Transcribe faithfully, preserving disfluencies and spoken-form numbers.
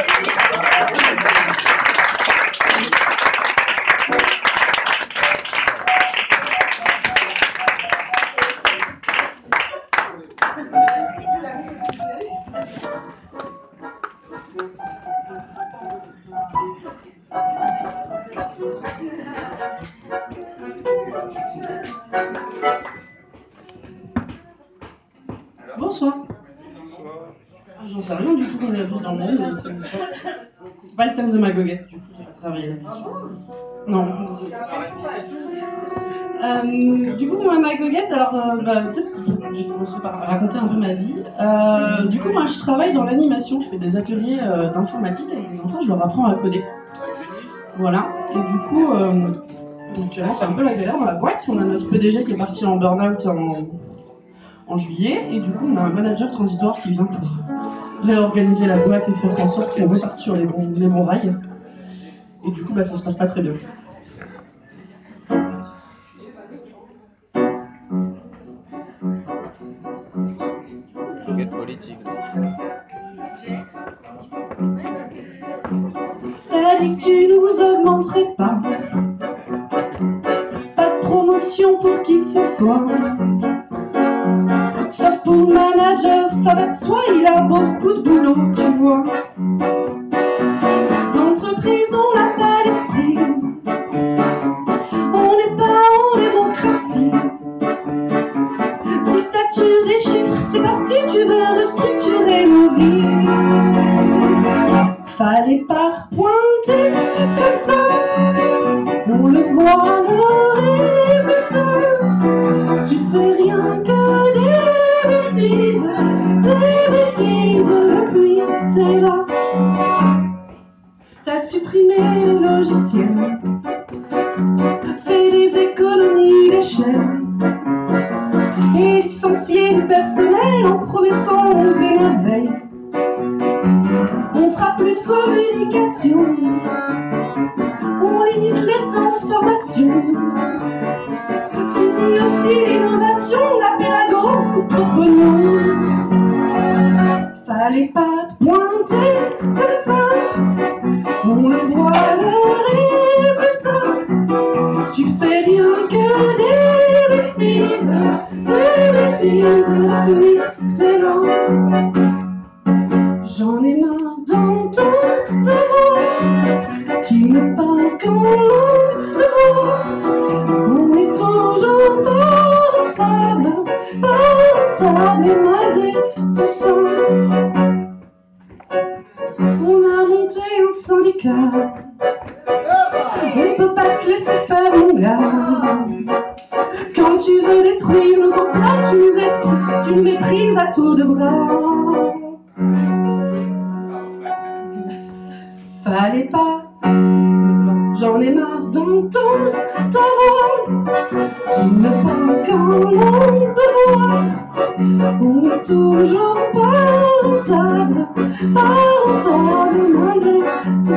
Bonsoir. J'en sais rien du tout qu'on est tous dans le monde, mais c'est c'est pas le thème de ma goguette, du coup j'ai pas travaillé là-dessus. Non. Euh, du coup, moi, ma goguette, alors euh, bah, peut-être que je vais commencer par raconter un peu ma vie. Euh, du coup, moi, je travaille dans l'animation, je fais des ateliers euh, d'informatique avec les enfants, je leur apprends à coder. Voilà, et du coup, euh, actuellement, c'est un peu la galère dans la boîte. On a notre P D G qui est parti en burn-out en, en juillet, et du coup, on a un manager transitoire qui vient pour réorganiser la boîte et faire en sorte qu'on reparte sur les bons, les bons rails. Et du coup, bah, ça se passe pas très bien. Goguette politique. T'as dit que tu nous augmenterais pas. Pas de promotion pour qui que ce soit. Sauf pour le manager, ça va de soi, il a beaucoup de boulot, tu vois. L'entreprise, on n'a pas d'esprit. On n'est pas en démocratie. Dictature des chiffres, c'est parti, tu veux restructurer nos vies. Fallait pas te pointer comme ça. On le voit, le résultat. Tu fais rien que des bêtises, des bêtises depuis que t'es là. T'as supprimé les logiciels, fait des économies d'échelle, et licencié du personnel en promettant aux émerveilles. On fera plus de communication, on limite les temps de formation. Fini aussi l'innovation, la pédago coupe trop pognon. Fallait pas te pointer comme ça. On le voit, le résultat. Tu fais rien que des bêtises, des bêtises depuis que t'es là. J'en ai marre d'entendre ta voix qui ne parle qu'en langue de bois. On est toujours pas rentable, pas rentable, et malgré tout ça, on a monté un syndicat. On peut pas se laisser faire, mon gars. Quand tu veux détruire nos emplois, tu nous aides, tu nous maîtrises à tour de bras. Fallait pas, j'en ai marre d'entendre ta voix qui ne parle qu'en langue de bois. On est toujours pas rentable, pas rentable malgré tout